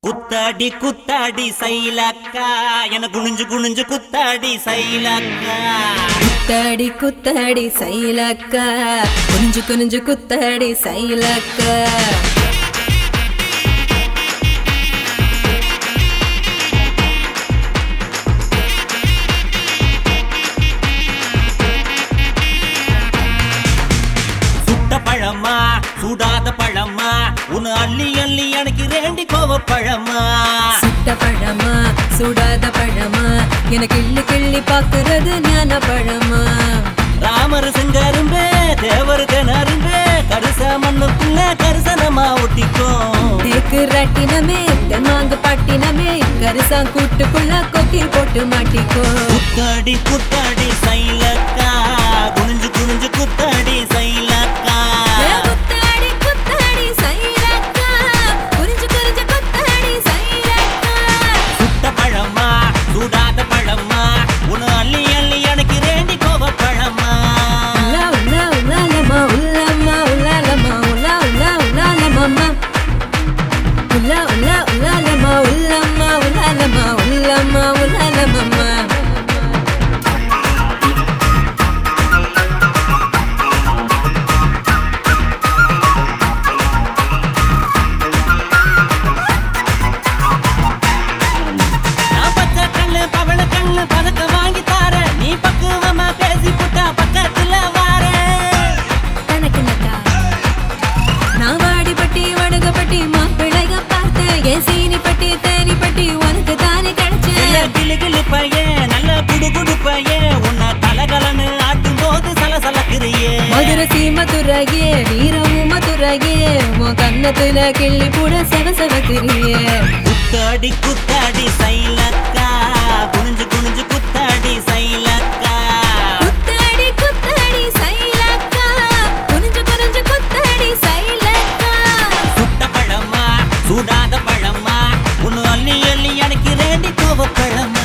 குத்தாடி குத்தாடி சைலக்கா என குனிஞ்சு குனிஞ்சு குத்தாடி சைலக்கா குத்தாடி குத்தாடி சைலக்கா குனிஞ்சு குனிஞ்சு குத்தாடி சைலக்கா சுட்ட பழமா சுடாத பழமா உன்னை அள்ளி அள்ளி எனக்கு ரெண்டி கோவ பழமா சுட்ட பழமா சுடாத பழமா எனக்கு கிள்ளி கிள்ளி பாக்குறது ஞான பழமா ராமர் செஞ்சரும்பே தேவர் திணறும்பே கருச மண்ணுக்குள்ள கரிசனமா ஒட்டிக்கும் தேக்கு ராட்டினமே தென்மாங்கு பாட்டினமே கரிசா கூட்டுக்குள்ள கொக்கி போட்டு மாட்டிக்கோ குத்தாடி குத்தாடி சைலக்கா குனிஞ்சு குனிஞ்சு குத்தாடி சைலக்கா குத்தாடி குத்தாடி சைலக்கா குனிஞ்சு குனிஞ்சு குத்தாடி சைலக்கா சுட்ட பழமா சுடாத பழமா உன்னை அள்ளி அள்ளி எனக்கு ரெண்டி கோவ பழமா உலா உலா உலாலமா உலாமா உலாலமா உலா உலா உலாலமா உலா உலா உலாலமா உலாமா உலாலமா உலாமா உலாலமா நான் பச்சை கண்ணு பவள கண்ணு பதக்க வாங்கி தார நீ பக்குவமா பேசி புட்டா பக்கத்துல வார தனக்கு நக்கா நான் வாடிப்பட்டி வடுகப்பட்டி மாப்பிள்ளைக பார்த்தேன் என் சீனிப்பட்டி தேனிப்பட்டி உனக்கு தானே கிடைச்சேன் கிளு கிளு பையன் நல்ல குடு குடு பையன் உன்னை கலகலன்னு ஆட்டும் போது சலசலக்குறியே மதுரை சீமதுரையே வீரமும் மதுரையே உன் கண்ணத்துல கிள்ளி கூட செவசெவக்கிறியே குத்தாடி குத்தாடி சைலக்கா குனிஞ்சு குனிஞ்சு குத்தாடி சைலக்கா குத்தாடி குத்தாடி சைலக்கா குனிஞ்சு குனிஞ்சு குத்தாடி சைலக்கா சுட்ட பழமா சுடாத பழமா உன்னு அள்ளி அள்ளி எனக்கு ரெண்டி கோவ பழமா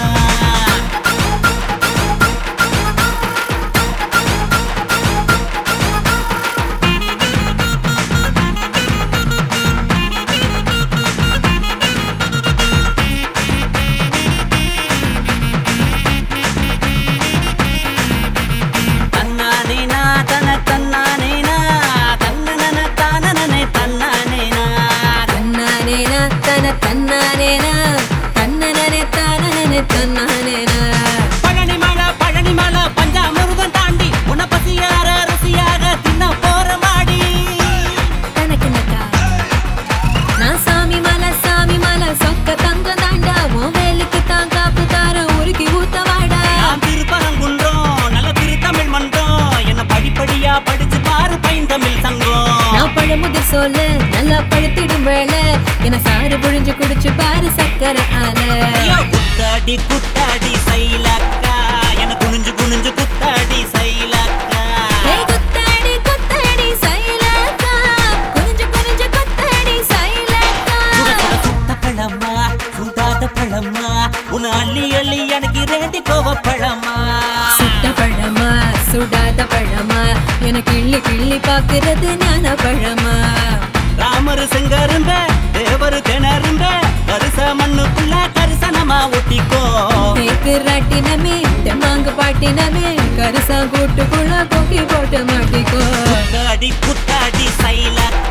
தன்னானேனா தன தன்னானேனா தன்னன தானனனே தன்னானேனா தன்னானேனா தன தன்னானேனா தன்னனனே தானனனே தன்னானேனா பழனி மலை பஞ்சாமிருதம் தாண்டி உன்னை பசியார ருசியாக தின்ன போற மாடி தனக்கு நக்கா நான் சாமி மலை சொக்க தங்க தாண்டா உன் வேலுக்கு தான் காப்பு தார உருக்கி ஊத்த வாடா நான் திருப்பரங்குன்றம் நல்ல திருத்தமிழ் மன்றம் என்ன படிப்படியா படிச்சு பாரு பைந்தமிழ் சங்கம் நான் பழமுதிர் சொல்ல நல்லா பழுத்திடும் வேலை என சாறு புழிஞ்சு குடிச்சு பாரு சக்கரை ஆல ஐயோ, குத்தாடி குத்தாடி சைலக்கா என குனிஞ்சு குனிஞ்சு குத்தாடி சைலக்கா குத்தாடி குத்தாடி சைலக்கா குனிஞ்சு குனிஞ்சு குத்தாடி சைலக்கா சுட்ட பழமா சுடாத பழமா உன்னை அள்ளி அள்ளி எனக்கு ரெண்டி கோவ பழமா சுட்ட பழமா சுடாத பழமா எனக்கு கிள்ளி கிள்ளி பாக்குறது ஞான பழமா ராமர் செங்கரும்ப தேவர் திணறும்ப கரிச மண்ணுக்குள்ள கரிசனமா ஒட்டிக்கோ தேக்கு ராட்டினமே தெம்மாங்கு பாட்டினமே கரிசா கூட்டுக்குள்ள கொக்கி போட்டு மாட்டிக்கோ குத்தாடி குத்தாடி சைலக்கா